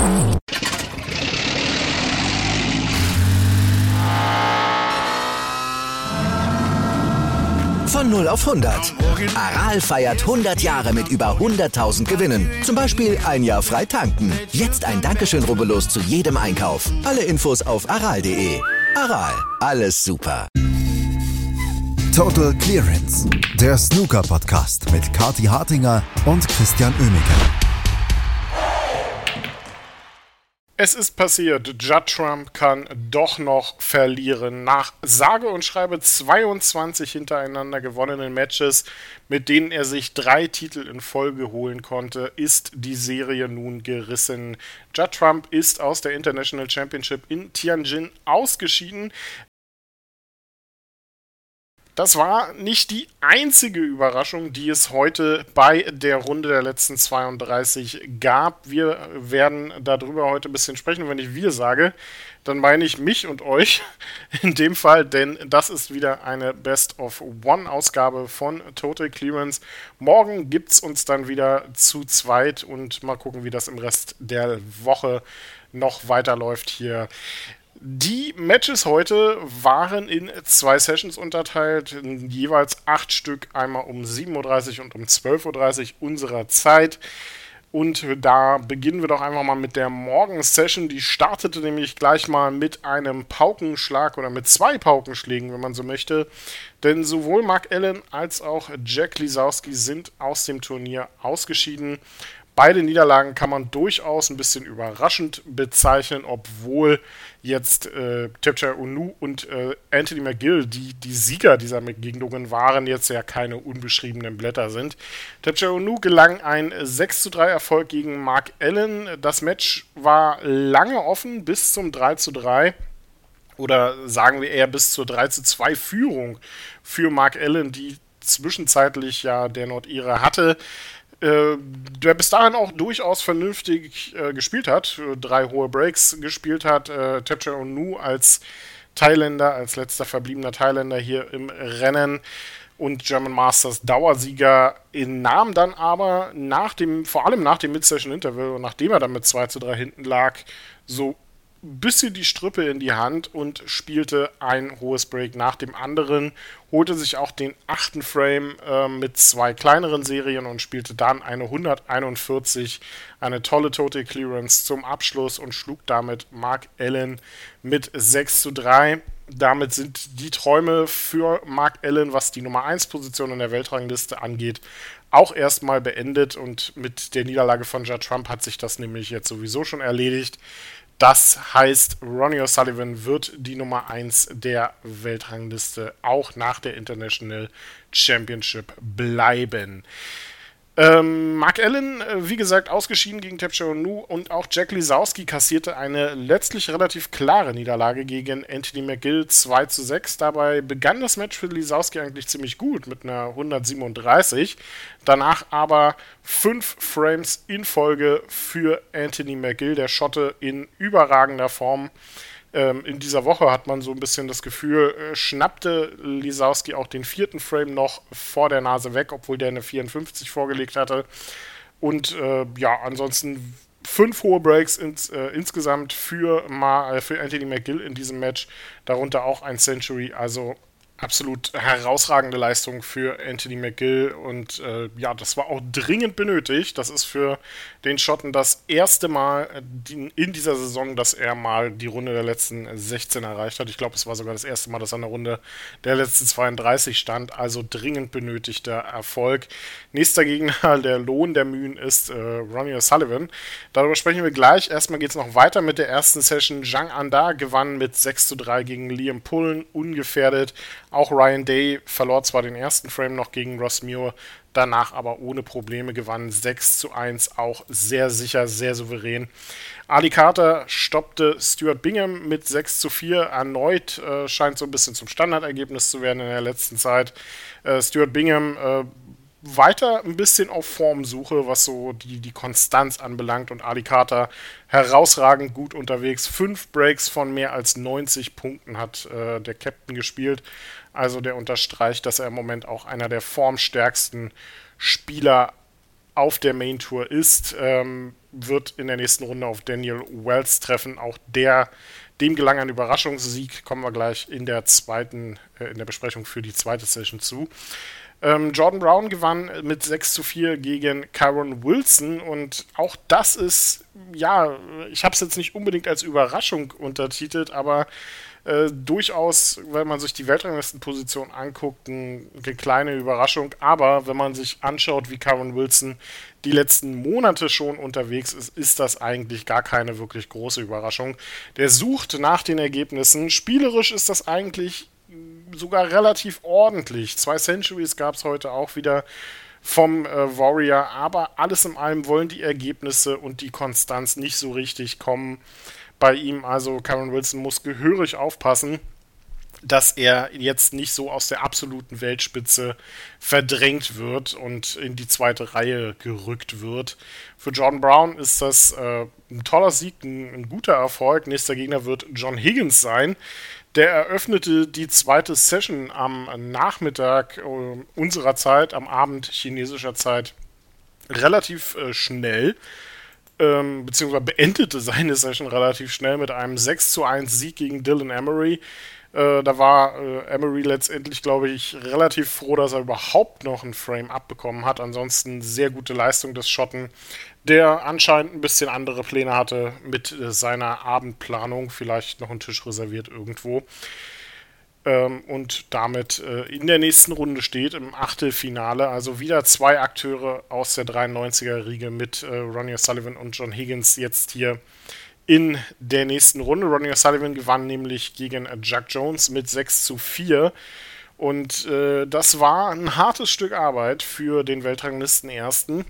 Von 0 auf 100. Aral feiert 100 Jahre mit über 100.000 Gewinnen. Zum Beispiel ein Jahr frei tanken. Jetzt ein Dankeschön, rubbellos zu jedem Einkauf. Alle Infos auf aral.de. Aral, alles super. Total Clearance, der Snooker-Podcast mit Kathi Hartinger und Christian Oemeke. Es ist passiert, Judd Trump kann doch noch verlieren. Nach sage und schreibe 22 hintereinander gewonnenen Matches, mit denen er sich 3 Titel in Folge holen konnte, ist die Serie nun gerissen. Judd Trump ist aus der International Championship in Tianjin ausgeschieden. Das war nicht die einzige Überraschung, die es heute bei der Runde der letzten 32 gab. Wir werden darüber heute ein bisschen sprechen. Und wenn ich wir sage, dann meine ich mich und euch in dem Fall, denn das ist wieder eine Best-of-One-Ausgabe von Total Clearance. Morgen gibt es uns dann wieder zu zweit und mal gucken, wie das im Rest der Woche noch weiterläuft hier. Die Matches heute waren in 2 Sessions unterteilt, jeweils 8 Stück, einmal um 7.30 Uhr und um 12.30 Uhr unserer Zeit. Und da beginnen wir doch einfach mal mit der Morgen-Session. Die startete nämlich gleich mal mit einem Paukenschlag oder mit 2 Paukenschlägen, wenn man so möchte. Denn sowohl Mark Allen als auch Jack Lisowski sind aus dem Turnier ausgeschieden. Beide Niederlagen kann man durchaus ein bisschen überraschend bezeichnen, obwohl jetzt Tapchai Onu und Anthony McGill, die Sieger dieser Begegnungen waren, jetzt ja keine unbeschriebenen Blätter sind. Tapchai Onu gelang ein 6:3 Erfolg gegen Mark Allen. Das Match war lange offen bis zum 3:3. Oder sagen wir eher bis zur 3:2 Führung für Mark Allen, die zwischenzeitlich ja der Nordire hatte. Der bis dahin auch durchaus vernünftig gespielt hat, 3 hohe Breaks gespielt hat. Tapchai Onu als Thailänder, als letzter verbliebener Thailänder hier im Rennen und German Masters Dauersieger nahm dann aber vor allem nach dem Mid-Session-Interval und nachdem er dann mit 2:3 hinten lag, so ein bisschen die Strüppe in die Hand und spielte ein hohes Break nach dem anderen, holte sich auch den 8. Frame mit 2 kleineren Serien und spielte dann eine 141, eine tolle Total Clearance zum Abschluss und schlug damit Mark Allen mit 6:3. Damit sind die Träume für Mark Allen, was die Nummer 1 Position in der Weltrangliste angeht, auch erstmal beendet und mit der Niederlage von Judd Trump hat sich das nämlich jetzt sowieso schon erledigt. Das heißt, Ronnie O'Sullivan wird die Nummer 1 der Weltrangliste auch nach der International Championship bleiben. Mark Allen, wie gesagt, ausgeschieden gegen Tapchai Onu und auch Jack Lisowski kassierte eine letztlich relativ klare Niederlage gegen Anthony McGill 2:6. Dabei begann das Match für Lisowski eigentlich ziemlich gut mit einer 137. Danach aber 5 Frames in Folge für Anthony McGill, der Schotte in überragender Form. In dieser Woche hat man so ein bisschen das Gefühl, schnappte Lisowski auch den 4. Frame noch vor der Nase weg, obwohl der eine 54 vorgelegt hatte. Und ansonsten 5 hohe Breaks insgesamt für Anthony McGill in diesem Match, darunter auch ein Century, also absolut herausragende Leistung für Anthony McGill und das war auch dringend benötigt. Das ist für den Schotten das erste Mal in dieser Saison, dass er mal die Runde der letzten 16 erreicht hat. Ich glaube, es war sogar das erste Mal, dass er an der Runde der letzten 32 stand, also dringend benötigter Erfolg. Nächster Gegner, der Lohn der Mühen, ist Ronnie O'Sullivan. Darüber sprechen wir gleich. Erstmal geht es noch weiter mit der ersten Session. Zhang Anda gewann mit 6:3 gegen Liam Pullen, ungefährdet. Auch Ryan Day verlor zwar den ersten Frame noch gegen Ross Muir, danach aber ohne Probleme gewann 6:1, auch sehr sicher, sehr souverän. Ali Carter stoppte Stuart Bingham mit 6:4. Erneut scheint so ein bisschen zum Standardergebnis zu werden in der letzten Zeit. Stuart Bingham weiter ein bisschen auf Formsuche, was so die Konstanz anbelangt und Ali Carter herausragend gut unterwegs. 5 Breaks von mehr als 90 Punkten hat der Captain gespielt. Also der unterstreicht, dass er im Moment auch einer der formstärksten Spieler auf der Main Tour ist, wird in der nächsten Runde auf Daniel Wells treffen. Auch dem gelang ein Überraschungssieg, kommen wir gleich in der Besprechung für die zweite Session zu. Jordan Brown gewann mit 6:4 gegen Kyron Wilson und auch das ist, ja, ich habe es jetzt nicht unbedingt als Überraschung untertitelt, aber durchaus, wenn man sich die Weltranglistenposition anguckt, eine kleine Überraschung. Aber wenn man sich anschaut, wie Kyron Wilson die letzten Monate schon unterwegs ist, ist das eigentlich gar keine wirklich große Überraschung. Der sucht nach den Ergebnissen. Spielerisch ist das eigentlich sogar relativ ordentlich. 2 Centuries gab es heute auch wieder vom Warrior, aber alles in allem wollen die Ergebnisse und die Konstanz nicht so richtig kommen bei ihm. Also Kyron Wilson muss gehörig aufpassen, dass er jetzt nicht so aus der absoluten Weltspitze verdrängt wird und in die zweite Reihe gerückt wird. Für Jordan Brown ist das ein toller Sieg, ein guter Erfolg. Nächster Gegner wird John Higgins sein. Der eröffnete die zweite Session am Nachmittag unserer Zeit, am Abend chinesischer Zeit, relativ schnell, beziehungsweise beendete seine Session relativ schnell mit einem 6:1 Sieg gegen Dylan Emery. Da war Emery letztendlich, glaube ich, relativ froh, dass er überhaupt noch ein Frame-Up bekommen hat. Ansonsten sehr gute Leistung des Schotten, der anscheinend ein bisschen andere Pläne hatte mit seiner Abendplanung. Vielleicht noch einen Tisch reserviert irgendwo. Und damit in der nächsten Runde steht, im Achtelfinale. Also wieder 2 Akteure aus der 93er-Riege mit Ronnie O'Sullivan und John Higgins jetzt hier in der nächsten Runde. Ronnie O'Sullivan gewann nämlich gegen Jack Jones mit 6:4. Und das war ein hartes Stück Arbeit für den Weltranglisten-Ersten,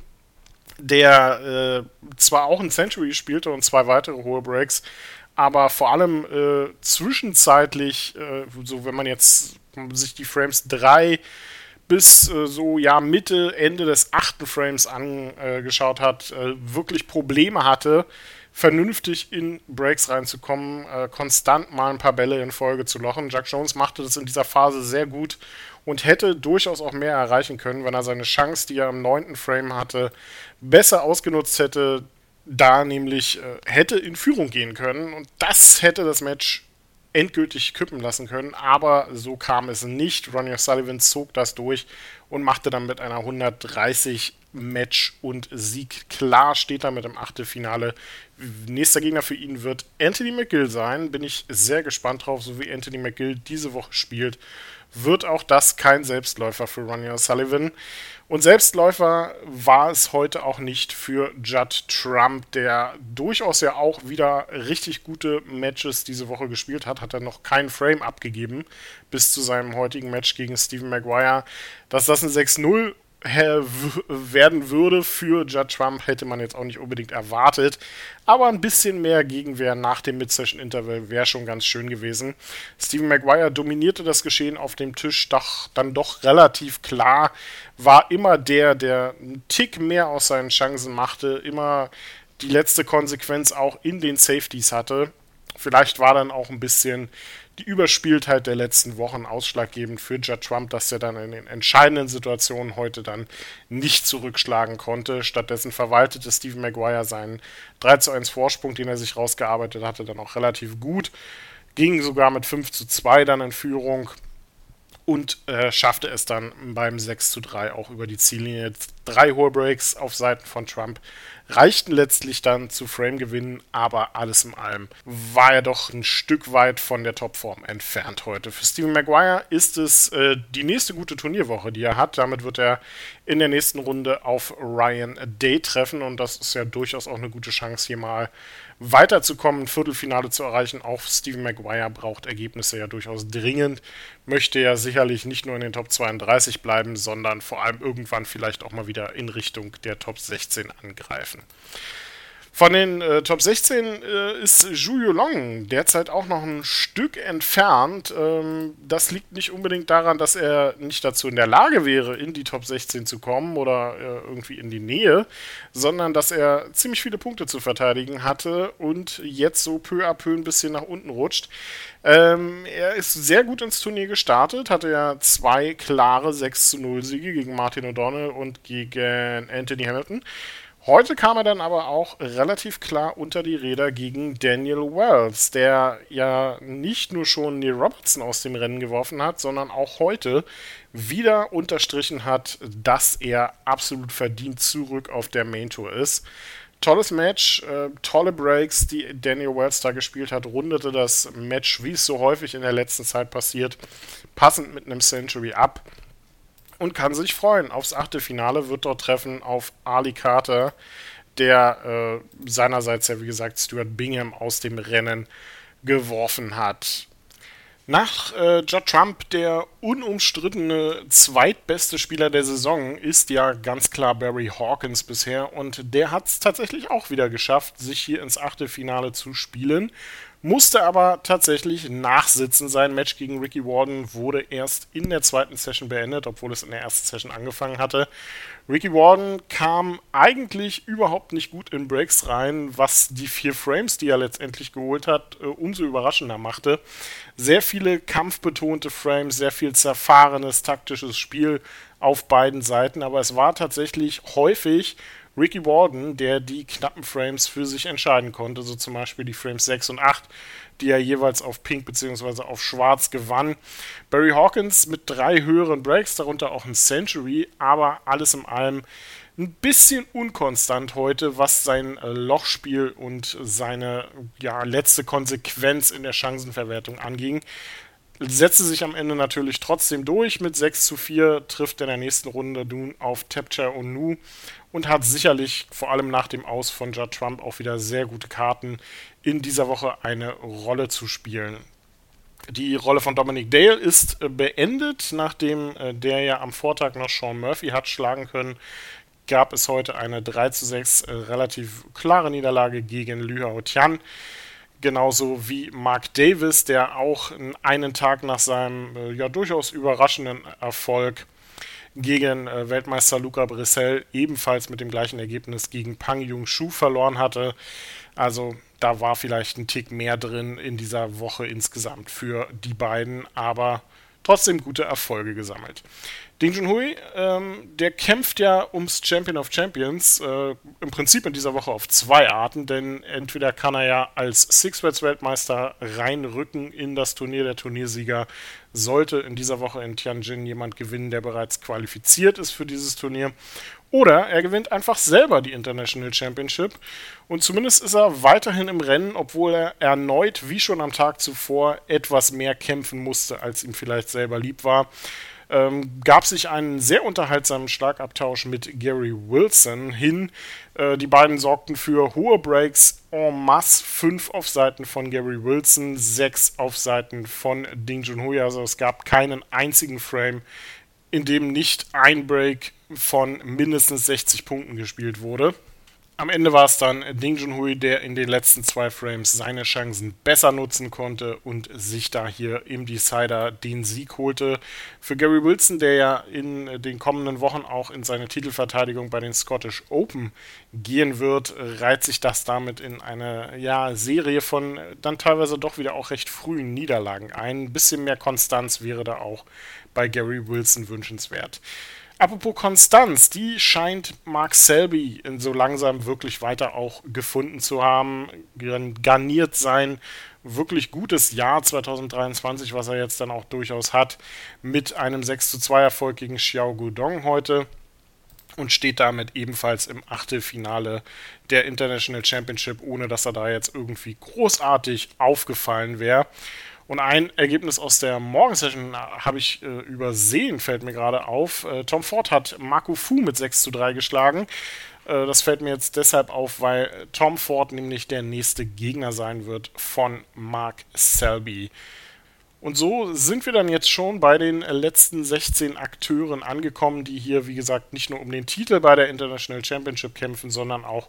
der zwar auch ein Century spielte und 2 weitere hohe Breaks, aber vor allem zwischenzeitlich, so wenn man jetzt sich die Frames 3 bis Mitte, Ende des 8. Frames angeschaut hat, wirklich Probleme hatte, vernünftig in Breaks reinzukommen, konstant mal ein paar Bälle in Folge zu lochen. Jack Jones machte das in dieser Phase sehr gut und hätte durchaus auch mehr erreichen können, wenn er seine Chance, die er im 9. Frame hatte, besser ausgenutzt hätte, da nämlich hätte in Führung gehen können und das hätte das Match endgültig kippen lassen können, aber so kam es nicht. Ronnie O'Sullivan zog das durch und machte dann mit einer 130 Match und Sieg klar, steht damit im Achtelfinale. Nächster Gegner für ihn wird Anthony McGill sein, bin ich sehr gespannt drauf, so wie Anthony McGill diese Woche spielt, wird auch das kein Selbstläufer für Ronnie O'Sullivan. Und Selbstläufer war es heute auch nicht für Judd Trump, der durchaus ja auch wieder richtig gute Matches diese Woche gespielt hat. Hat er noch kein Frame abgegeben bis zu seinem heutigen Match gegen Stephen Maguire. Dass das ein 6:0 werden würde für Judd Trump, hätte man jetzt auch nicht unbedingt erwartet. Aber ein bisschen mehr Gegenwehr nach dem Mid-Session-Interval wäre schon ganz schön gewesen. Stephen Maguire dominierte das Geschehen auf dem Tisch dann doch relativ klar. War immer der einen Tick mehr aus seinen Chancen machte, immer die letzte Konsequenz auch in den Safeties hatte. Vielleicht war dann auch ein bisschen die Überspieltheit der letzten Wochen ausschlaggebend für Judd Trump, dass er dann in den entscheidenden Situationen heute dann nicht zurückschlagen konnte. Stattdessen verwaltete Stephen Maguire seinen 3:1 Vorsprung, den er sich rausgearbeitet hatte, dann auch relativ gut. Ging sogar mit 5:2 dann in Führung und schaffte es dann beim 6:3 auch über die Ziellinie. 3 hohe Breaks auf Seiten von Trump reichten letztlich dann zu Frame-Gewinnen, aber alles in allem war er doch ein Stück weit von der Topform entfernt heute. Für Stephen Maguire ist es die nächste gute Turnierwoche, die er hat. Damit wird er in der nächsten Runde auf Ryan Day treffen und das ist ja durchaus auch eine gute Chance, hier mal weiterzukommen, ein Viertelfinale zu erreichen. Auch Stephen Maguire braucht Ergebnisse ja durchaus dringend, möchte ja sicherlich nicht nur in den Top 32 bleiben, sondern vor allem irgendwann vielleicht auch mal wieder in Richtung der Top 16 angreifen. Von den Top 16 ist Zhu Yulong derzeit auch noch ein Stück entfernt. Das liegt nicht unbedingt daran, dass er nicht dazu in der Lage wäre, in die Top 16 zu kommen oder irgendwie in die Nähe, sondern dass er ziemlich viele Punkte zu verteidigen hatte und jetzt so peu à peu ein bisschen nach unten rutscht. Er ist sehr gut ins Turnier gestartet, hatte ja 2 klare 6:0 Siege gegen Martin O'Donnell und gegen Anthony Hamilton. Heute kam er dann aber auch relativ klar unter die Räder gegen Daniel Wells, der ja nicht nur schon Neil Robertson aus dem Rennen geworfen hat, sondern auch heute wieder unterstrichen hat, dass er absolut verdient zurück auf der Main Tour ist. Tolles Match, tolle Breaks, die Daniel Wells da gespielt hat, rundete das Match, wie es so häufig in der letzten Zeit passiert, passend mit einem Century ab. Und kann sich freuen. Aufs Achtelfinale wird dort treffen auf Ali Carter, der seinerseits ja, wie gesagt, Stuart Bingham aus dem Rennen geworfen hat. Nach Judd Trump, der unumstrittene zweitbeste Spieler der Saison, ist ja ganz klar Barry Hawkins bisher. Und der hat es tatsächlich auch wieder geschafft, sich hier ins Achtelfinale zu spielen. Musste aber tatsächlich nachsitzen. Sein Match gegen Ricky Warden wurde erst in der zweiten Session beendet, obwohl es in der ersten Session angefangen hatte. Ricky Warden kam eigentlich überhaupt nicht gut in Breaks rein, was die 4 Frames, die er letztendlich geholt hat, umso überraschender machte. Sehr viele kampfbetonte Frames, sehr viel zerfahrenes taktisches Spiel auf beiden Seiten, aber es war tatsächlich häufig Ricky Warden, der die knappen Frames für sich entscheiden konnte, so zum Beispiel die Frames 6 und 8, die er jeweils auf Pink bzw. auf Schwarz gewann. Barry Hawkins mit 3 höheren Breaks, darunter auch ein Century, aber alles in allem ein bisschen unkonstant heute, was sein Lochspiel und seine letzte Konsequenz in der Chancenverwertung anging. Setzte sich am Ende natürlich trotzdem durch. Mit 6:4 trifft er in der nächsten Runde nun auf Tapcha Onu und hat sicherlich, vor allem nach dem Aus von Judd Trump, auch wieder sehr gute Karten, in dieser Woche eine Rolle zu spielen. Die Rolle von Dominic Dale ist beendet, nachdem der ja am Vortag noch Sean Murphy hat schlagen können. Gab es heute eine 3:6 relativ klare Niederlage gegen Lü Hao Tian. Genauso wie Mark Davis, der auch einen Tag nach seinem durchaus überraschenden Erfolg gegen Weltmeister Luca Brissell ebenfalls mit dem gleichen Ergebnis gegen Pang Jung-Shu verloren hatte. Also da war vielleicht ein Tick mehr drin in dieser Woche insgesamt für die beiden, aber trotzdem gute Erfolge gesammelt. Ding Junhui, der kämpft ja ums Champion of Champions, im Prinzip in dieser Woche auf 2 Arten, denn entweder kann er ja als Six-Bets-Weltmeister reinrücken in das Turnier der Turniersieger, sollte in dieser Woche in Tianjin jemand gewinnen, der bereits qualifiziert ist für dieses Turnier, oder er gewinnt einfach selber die International Championship und zumindest ist er weiterhin im Rennen, obwohl er erneut, wie schon am Tag zuvor, etwas mehr kämpfen musste, als ihm vielleicht selber lieb war. Gab sich einen sehr unterhaltsamen Schlagabtausch mit Gary Wilson hin. Die beiden sorgten für hohe Breaks en masse, 5 auf Seiten von Gary Wilson, 6 auf Seiten von Ding Junhui. Also es gab keinen einzigen Frame, in dem nicht ein Break von mindestens 60 Punkten gespielt wurde. Am Ende war es dann Ding Junhui, der in den letzten 2 Frames seine Chancen besser nutzen konnte und sich da hier im Decider den Sieg holte. Für Gary Wilson, der ja in den kommenden Wochen auch in seine Titelverteidigung bei den Scottish Open gehen wird, reiht sich das damit in eine Serie von dann teilweise doch wieder auch recht frühen Niederlagen ein. Ein bisschen mehr Konstanz wäre da auch bei Gary Wilson wünschenswert. Apropos Konstanz, die scheint Mark Selby so langsam wirklich weiter auch gefunden zu haben. Garniert sein wirklich gutes Jahr 2023, was er jetzt dann auch durchaus hat, mit einem 6:2 Erfolg gegen Xiao Guodong heute und steht damit ebenfalls im Achtelfinale der International Championship, ohne dass er da jetzt irgendwie großartig aufgefallen wäre. Und ein Ergebnis aus der Morgensession habe ich übersehen, fällt mir gerade auf. Tom Ford hat Marco Fu mit 6:3 geschlagen. Das fällt mir jetzt deshalb auf, weil Tom Ford nämlich der nächste Gegner sein wird von Mark Selby. Und so sind wir dann jetzt schon bei den letzten 16 Akteuren angekommen, die hier, wie gesagt, nicht nur um den Titel bei der International Championship kämpfen, sondern auch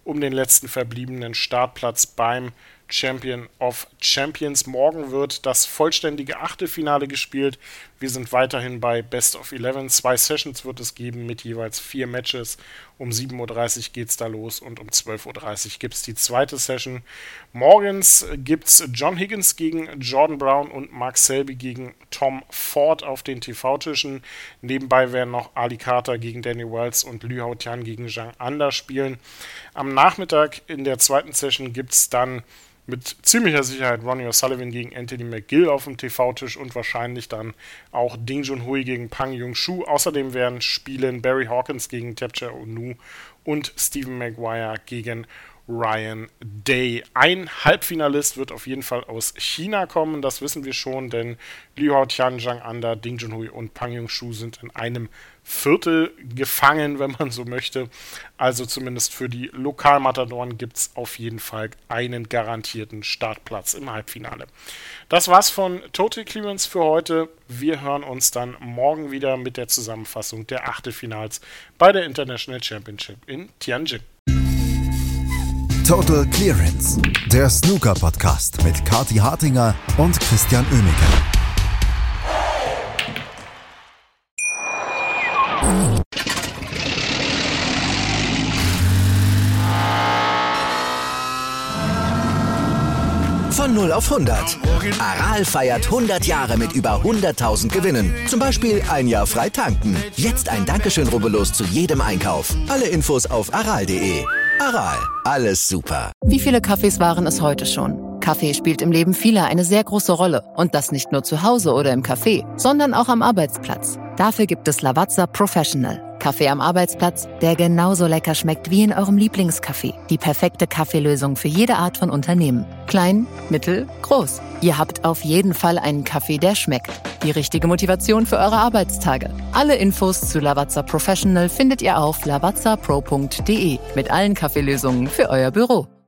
um den letzten verbliebenen Startplatz beim Champion of Champions. Morgen wird das vollständige Achtelfinale gespielt. Wir sind weiterhin bei Best of 11. 2 Sessions wird es geben mit jeweils 4 Matches. Um 7.30 Uhr geht es da los und um 12.30 Uhr gibt es die zweite Session. Morgens gibt es John Higgins gegen Jordan Brown und Mark Selby gegen Tom Ford auf den TV-Tischen. Nebenbei werden noch Ali Carter gegen Danny Wells und Liu Hao Tian gegen Zhang Anda spielen. Am Nachmittag in der zweiten Session gibt es dann mit ziemlicher Sicherheit Ronnie O'Sullivan gegen Anthony McGill auf dem TV-Tisch und wahrscheinlich dann auch Ding Junhui gegen Pang Yong-Shu. Außerdem werden spielen Barry Hawkins gegen Tapcha Onu und Stephen Maguire gegen Ryan Day. Ein Halbfinalist wird auf jeden Fall aus China kommen, das wissen wir schon, denn Liu Hao Tian, Zhang Anda, Ding Junhui und Pang Yong-Shu sind in einem Viertel gefangen, wenn man so möchte. Also zumindest für die Lokalmatadoren gibt es auf jeden Fall einen garantierten Startplatz im Halbfinale. Das war's von Total Clearance für heute. Wir hören uns dann morgen wieder mit der Zusammenfassung der Achtelfinals bei der International Championship in Tianjin. Total Clearance, der Snooker-Podcast mit Kathi Hartinger und Christian Oemeke. Von 0 auf 100. Aral feiert 100 Jahre mit über 100.000 Gewinnen. Zum Beispiel ein Jahr frei tanken. Jetzt ein Dankeschön, rubbellos zu jedem Einkauf. Alle Infos auf aral.de. Aral, alles super. Wie viele Kaffees waren es heute schon? Kaffee spielt im Leben vieler eine sehr große Rolle. Und das nicht nur zu Hause oder im Café, sondern auch am Arbeitsplatz. Dafür gibt es Lavazza Professional. Kaffee am Arbeitsplatz, der genauso lecker schmeckt wie in eurem Lieblingscafé. Die perfekte Kaffeelösung für jede Art von Unternehmen. Klein, mittel, groß. Ihr habt auf jeden Fall einen Kaffee, der schmeckt. Die richtige Motivation für eure Arbeitstage. Alle Infos zu Lavazza Professional findet ihr auf lavazzapro.de mit allen Kaffeelösungen für euer Büro.